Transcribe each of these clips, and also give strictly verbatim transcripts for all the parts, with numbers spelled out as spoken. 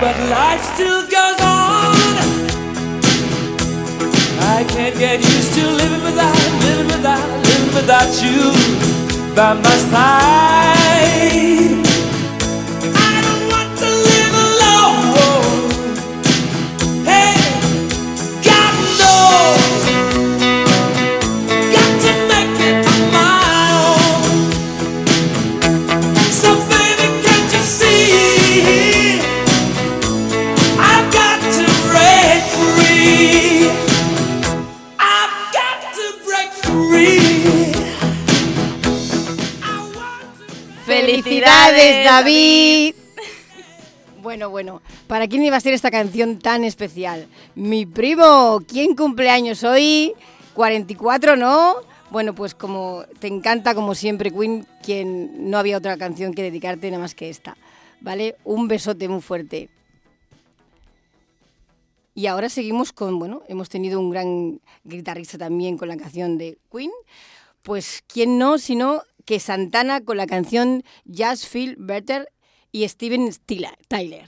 but life still goes on. I can't get used to living without, living without, living without you by my side. I don't want to live alone. Hey, God knows, got to make it on my own. So baby, can't you see, I've got to break free. I've got to break free. ¡Felicidades, David! Bueno, bueno, ¿para quién iba a ser esta canción tan especial? Mi primo, ¿quién cumpleaños hoy? cuarenta y cuatro, ¿no? Bueno, pues como te encanta, como siempre, Queen, quien no había otra canción que dedicarte nada más que esta, ¿vale? Un besote muy fuerte. Y ahora seguimos con, bueno, hemos tenido un gran guitarrista también con la canción de Queen. Pues, ¿quién no, sino que Santana con la canción Just Feel Better y Steven Tyler.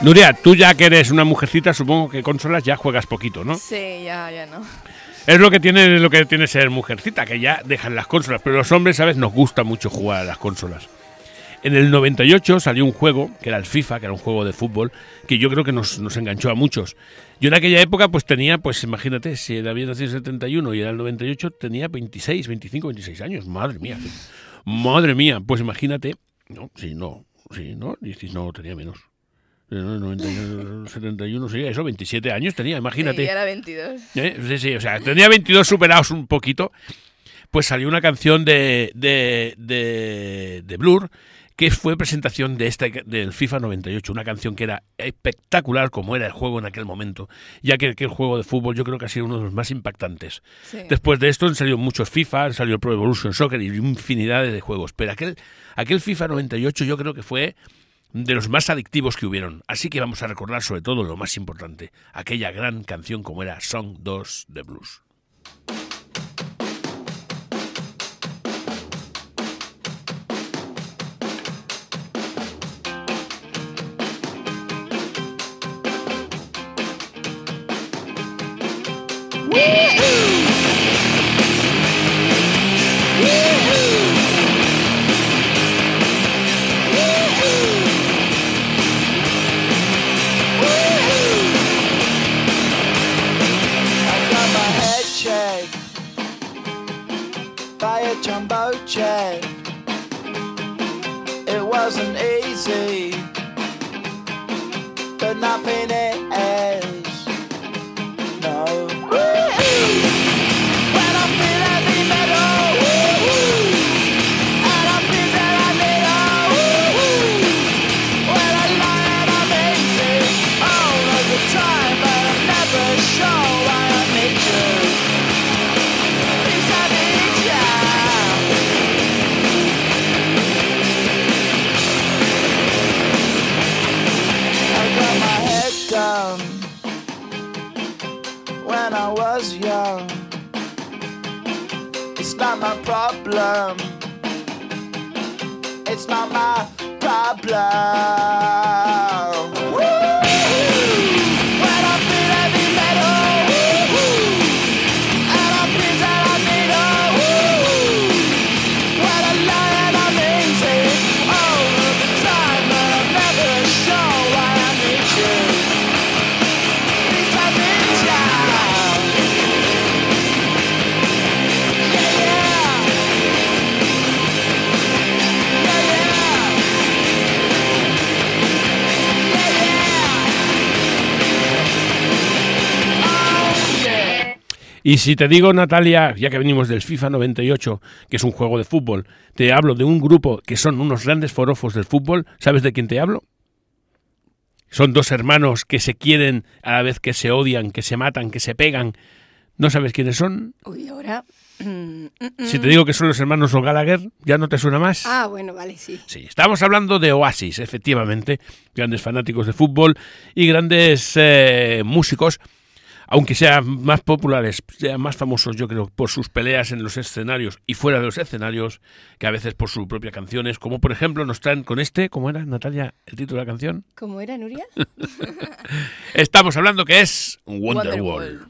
Nuria, tú ya que eres una mujercita, supongo que consolas ya juegas poquito, ¿no? Sí, ya, ya no. Es lo que tiene lo que tiene ser mujercita, que ya dejan las consolas, pero los hombres, ¿sabes? Nos gusta mucho jugar a las consolas. En el noventa y ocho salió un juego, que era el FIFA, que era un juego de fútbol, que yo creo que nos, nos enganchó a muchos. Yo en aquella época pues tenía, pues imagínate, si había nacido en el setenta y uno y era el noventa y ocho, tenía veintiséis, veinticinco, veintiséis años. Madre mía. Madre mía, pues imagínate. No, sí, no, sí, no, no, tenía menos. noventa y uno, setenta y uno, sí, eso, veintisiete años tenía, imagínate. Sí, era veintidós. ¿Eh? Sí, sí, o sea, tenía veintidós superados un poquito. Pues salió una canción de, de, de, de Blur, que fue presentación de este, del FIFA noventa y ocho, una canción que era espectacular como era el juego en aquel momento, ya que aquel juego de fútbol yo creo que ha sido uno de los más impactantes. Sí. Después de esto han salido muchos FIFA, han salido Pro Evolution Soccer y infinidad de juegos, pero aquel, aquel FIFA noventa y ocho yo creo que fue de los más adictivos que hubieron, así que vamos a recordar sobre todo lo más importante, aquella gran canción como era Song dos de Blues. Jumbo jet. It wasn't easy, but nothing is. No. When I feel heavy metal, and I feel that I need a when I lie and I'm easy all of the time, but I'm never sure why I need you. Please, I need you. Down when I was young. It's not my problem. It's not my problem. Woo! When I feel heavy metal, and I feel that I need a when I lie and I'm easy all of the time, but I'm never sure why I need you. Y si te digo, Natalia, ya que venimos del FIFA noventa y ocho, que es un juego de fútbol, te hablo de un grupo que son unos grandes forofos del fútbol, ¿sabes de quién te hablo? Son dos hermanos que se quieren a la vez que se odian, que se matan, que se pegan. ¿No sabes quiénes son? Uy, ahora... Mm, mm, mm. Si te digo que son los hermanos Gallagher, ¿ya no te suena más? Ah, bueno, vale, sí. Sí, estamos hablando de Oasis, efectivamente. Grandes fanáticos de fútbol y grandes eh, músicos, aunque sean más populares, sean más famosos, yo creo, por sus peleas en los escenarios y fuera de los escenarios, que a veces por sus propias canciones, como por ejemplo nos traen con este, ¿cómo era, Natalia, el título de la canción? ¿Cómo era, Nuria? Estamos hablando que es Wonderwall. Wonderwall.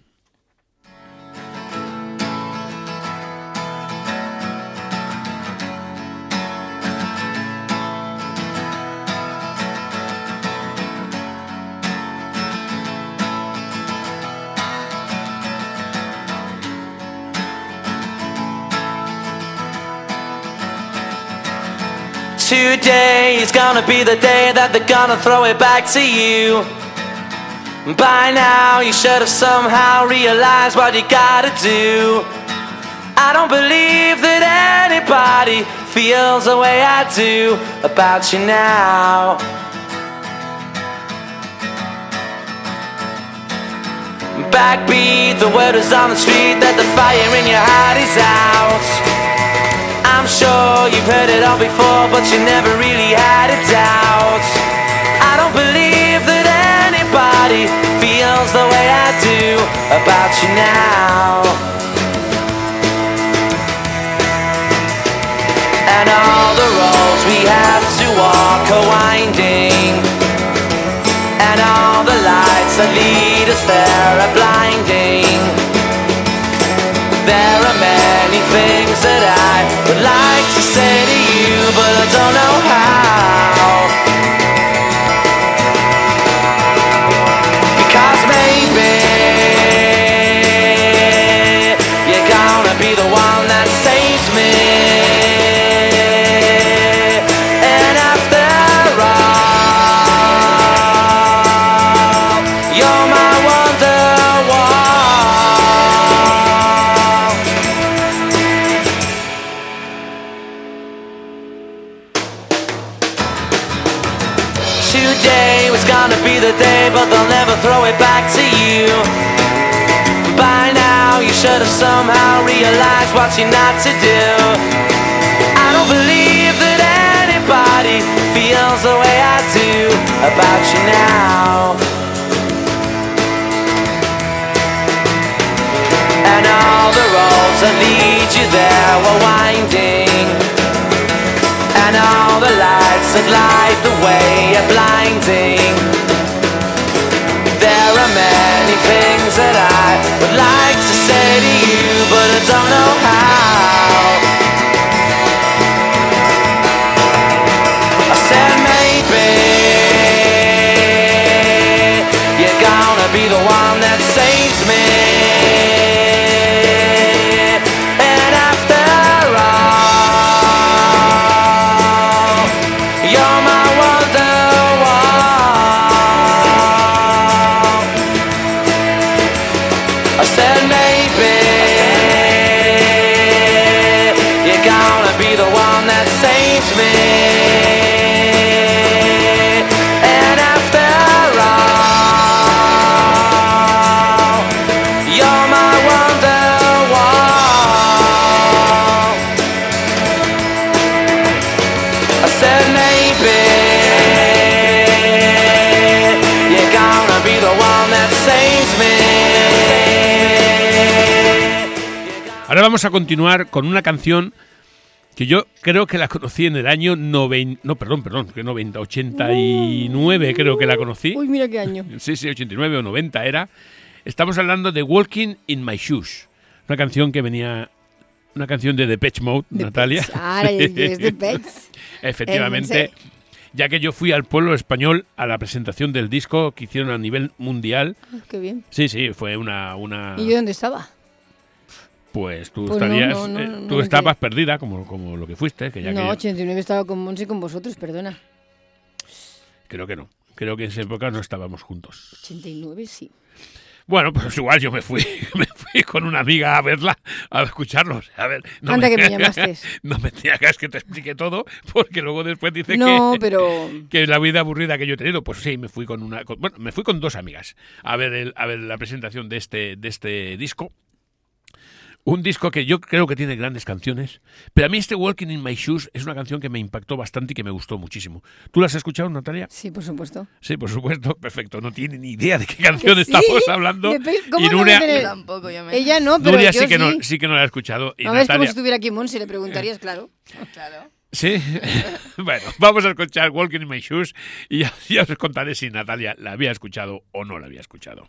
Today is gonna be the day that they're gonna throw it back to you. By now you should have somehow realized what you gotta do. I don't believe that anybody feels the way I do about you now. Backbeat, the word is on the street that the fire in your heart is out. I'm sure you've heard it all before, but you never really had a doubt. I don't believe that anybody feels the way I do about you now. And all the roads we have to walk are winding, that lead us there are blinding. There are many things that I would like to say to you, but I don't know how. Because maybe you're gonna be the one that saves me. And after all, you're my Wonderwall. Today was gonna be the day, but they'll never throw it back to you. By now you should have somehow realized what you're not to do. I don't believe that anybody feels the way I do about you now. And all the roads that lead you there were winding, and all the lights that light the way are blinding. There are many things that I would like to say to you, but I don't know how. I said maybe you're gonna be the one that saves me. And after all, you're my Wonderwall. I said maybe you're gonna be the one that saves me. And after all, you're my Wonderwall. I said maybe you're gonna be the one that saves me. Ahora vamos a continuar con una canción que yo creo que la conocí en el año noventa, no, perdón, perdón, que noventa, ochenta y nueve creo que la conocí. Uy, mira qué año. Sí, sí, ochenta y nueve o noventa era. Estamos hablando de Walking in My Shoes, una canción que venía, una canción de Depeche Mode, De Natalia. Pets. Ahora es de Pets. Efectivamente, Eh, ya que yo fui al pueblo español a la presentación del disco que hicieron a nivel mundial. Ah, qué bien. Sí, sí, fue una... una ¿Y yo dónde estaba? Pues tú Pues no, estarías, no, no, eh, no, tú no estabas entiendo. perdida, como, como lo que fuiste, que ya No, que yo- ochenta y nueve estaba con Monse y con vosotros, perdona. creo que no. Creo que en esa época no estábamos juntos. ochenta y nueve sí. Bueno, pues igual yo me fui, me fui con una amiga a verla, a escucharlos. A ver, no Anda me, que me llamaste. No me hagas que te explique todo, porque luego después dice No, que, pero... que la vida aburrida que yo he tenido. Pues sí, me fui con una, con- bueno, me fui con dos amigas a ver el, a ver la presentación de este, de este disco. Un disco que yo creo que tiene grandes canciones, pero a mí este Walking in My Shoes es una canción que me impactó bastante y que me gustó muchísimo. ¿Tú la has escuchado, Natalia? Sí, por supuesto. Sí, por supuesto, perfecto. No tiene ni idea de qué canción Que sí, estamos hablando. de pe- ¿cómo Y no Nuria, voy a tener- Yo tampoco, yo me... Ella no, pero Nuria yo sí que, sí. no, sí que no la ha escuchado. Y No ves como Natalia, si estuviera aquí Monse, le preguntarías, claro. Claro. sí. Bueno, vamos a escuchar Walking in My Shoes y ya, ya os contaré si Natalia la había escuchado o no la había escuchado.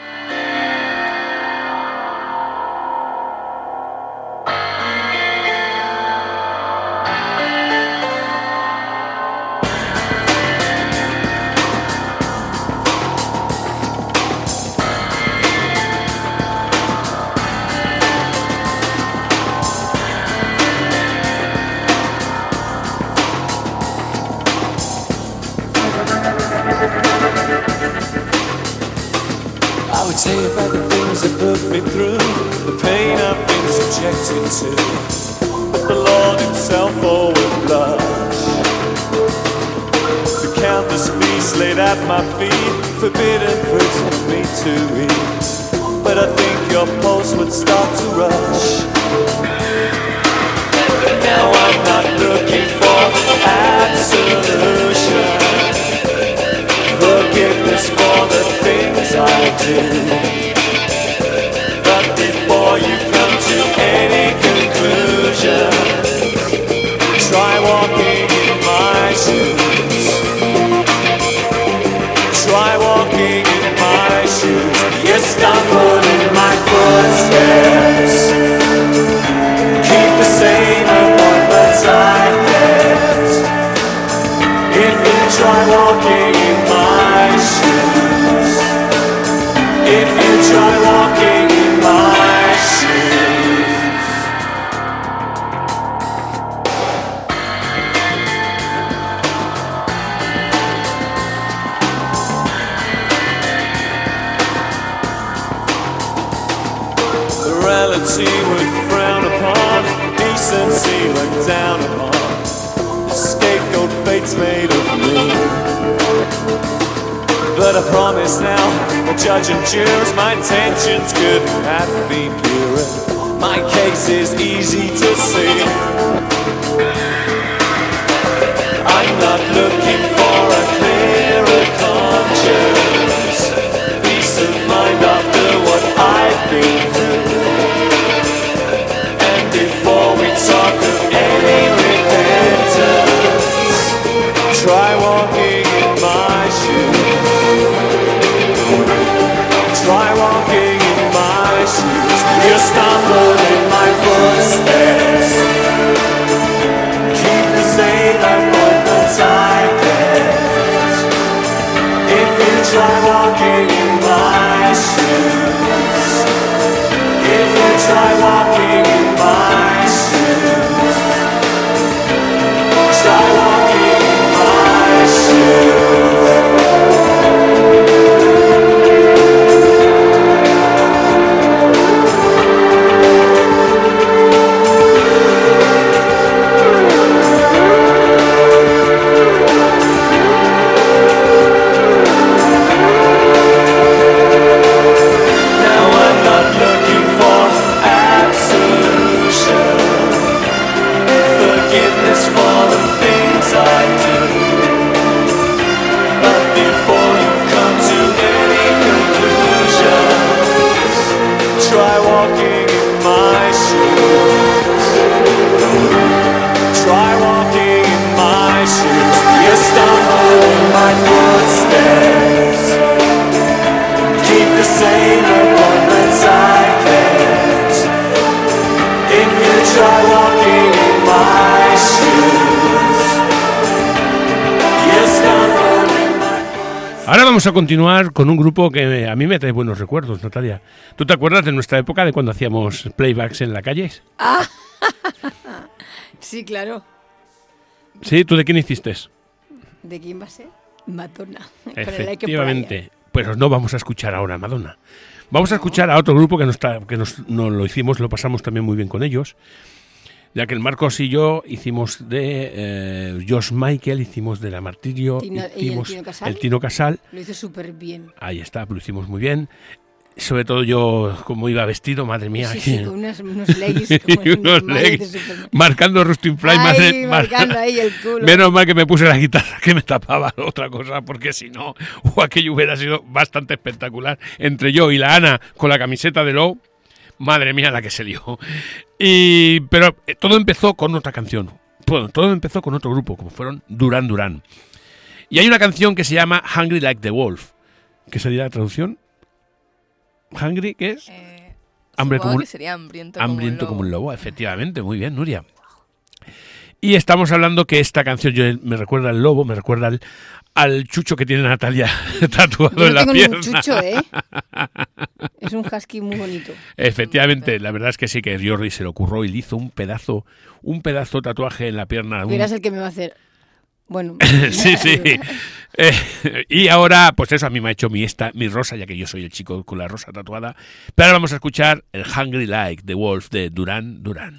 I would say about the things that put me through, the pain I've been subjected to, but the Lord himself all would blush. The countless feasts laid at my feet, forbidden fruits for me to eat, but I think your pulse would start to rush. Now I'm not looking for absolution, forgiveness for the things I do. But before you come to any conclusion, try walking in my shoes. Try walking in my shoes. Morality would frown upon, decency looked down upon. The scapegoat fate's made of me. But I promise now, the judge and jurors, my intentions couldn't have been purer. My case is easy to see. I'm not looking for a clearer conscience, peace of mind after what I've been through. And before we talk of any repentance, try walking in my shoes. Try walking in my shoes. You stumble in my footsteps. Keep the same appointments I kept. If you try walking in my shoes, if you try walking in my shoes, try walking in my shoes. Ahora vamos a continuar con un grupo que a mí me trae buenos recuerdos, Natalia. ¿Tú te acuerdas de nuestra época, de cuando hacíamos playbacks en la calle? Ah, sí, claro. ¿Sí? ¿Tú de quién hiciste? ¿De quién va a ser? Madonna. Efectivamente. Pues no vamos a escuchar ahora a Madonna. Vamos a escuchar a otro grupo que, nos, que nos, nos lo hicimos, lo pasamos también muy bien con ellos. Ya que el Marcos y yo hicimos de eh, George Michael, hicimos de La Martirio, Tino, hicimos ¿y el Tino Casal? el Tino Casal. Lo hizo súper bien. Ahí está, lo hicimos muy bien. Sobre todo yo, como iba vestido, madre mía. Sí, aquí. sí, con unas, unos leggings. Como unos leggings, marcando Rustin Fly. Ay, madre, marcando mar... ahí el culo. Menos mal que me puse la guitarra que me tapaba otra cosa, porque si no, o aquello hubiera sido bastante espectacular. Entre yo y la Ana con la camiseta de Low. Madre mía la que se lió. Y, pero eh, todo empezó con otra canción. Bueno, todo empezó con otro grupo, como fueron Duran Duran. Y hay una canción que se llama Hungry Like the Wolf. ¿Qué sería la traducción? ¿Hungry qué es? Eh, Hambre como un, que sería hambriento, hambriento como, un como un lobo. Efectivamente, muy bien, Nuria. Y estamos hablando que esta canción yo, me recuerda al lobo, me recuerda al, al chucho que tiene Natalia tatuado yo no en la tengo pierna. Ningún chucho, ¿eh? Es un husky muy bonito. Efectivamente, la verdad es que sí que Jordi se le ocurrió y le hizo un pedazo, un pedazo tatuaje en la pierna. Un... Verás el que me va a hacer. Bueno. sí, sí. Eh, y ahora, pues eso a mí me ha hecho mi esta, mi rosa, ya que yo soy el chico con la rosa tatuada. Pero ahora vamos a escuchar el Hungry Like the Wolf de Duran Duran.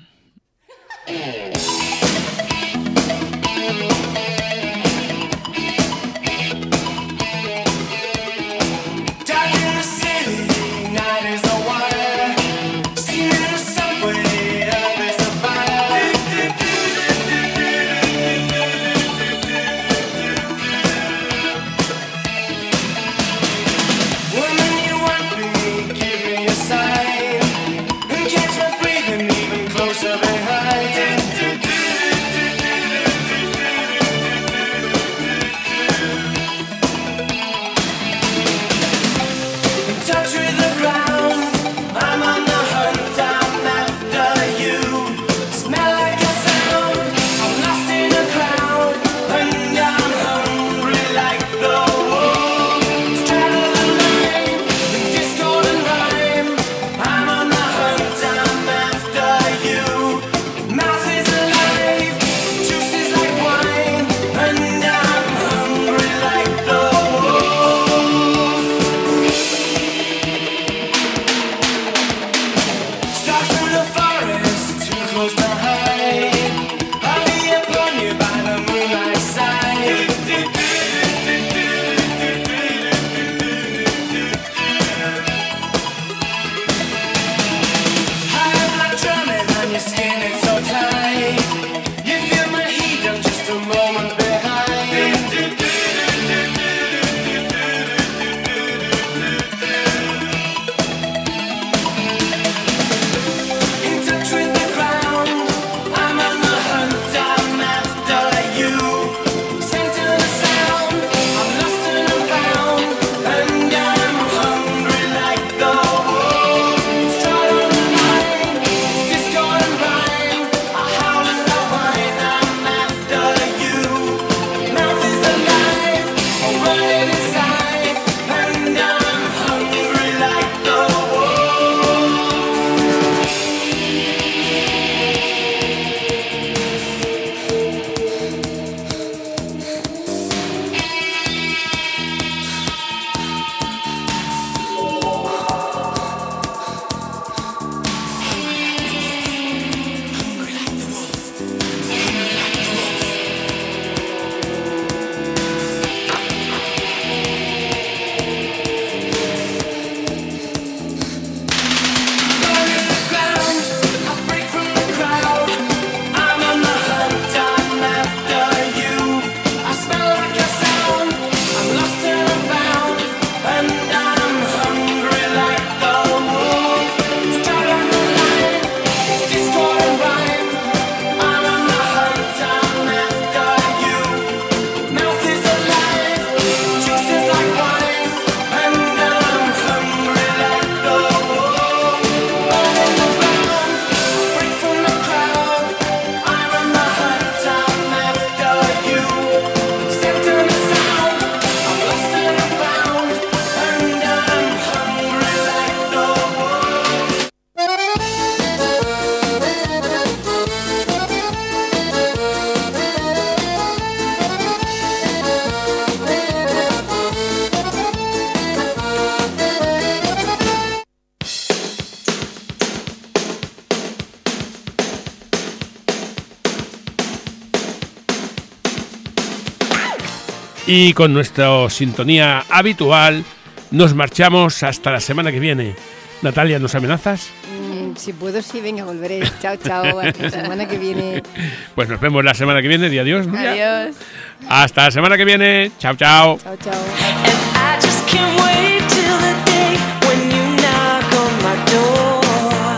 Y con nuestra sintonía habitual nos marchamos hasta la semana que viene. Natalia, ¿nos amenazas? Mm, si puedo, sí, venga, volveré. Chao, chao, hasta la semana que viene. Pues nos vemos la semana que viene. Di adiós, Nuria. Adiós. Hasta la semana que viene. Chao, chao. Chao, chao. And I just can't wait till the day when you knock on my door.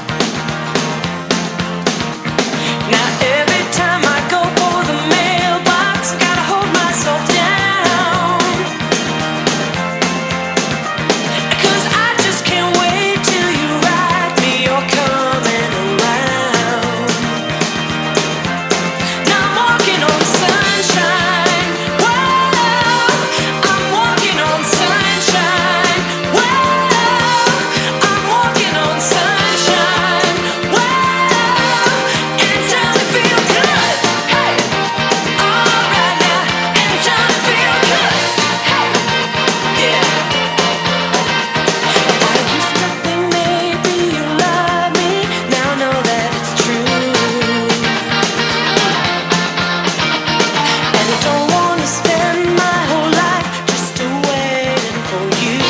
Now every time I go for the mailbox, gotta hold myself down. 'Cause I just can't wait till you write me you're coming around. Now I'm walking on sunshine. Whoa, I'm walking on sunshine. Whoa, I'm walking on sunshine. Whoa, and it's time to feel good. Hey, all right now, and it's time to feel good. Hey, yeah. I used to think maybe you love me, now I know that it's true. And I don't wanna spend my whole life just waiting for you.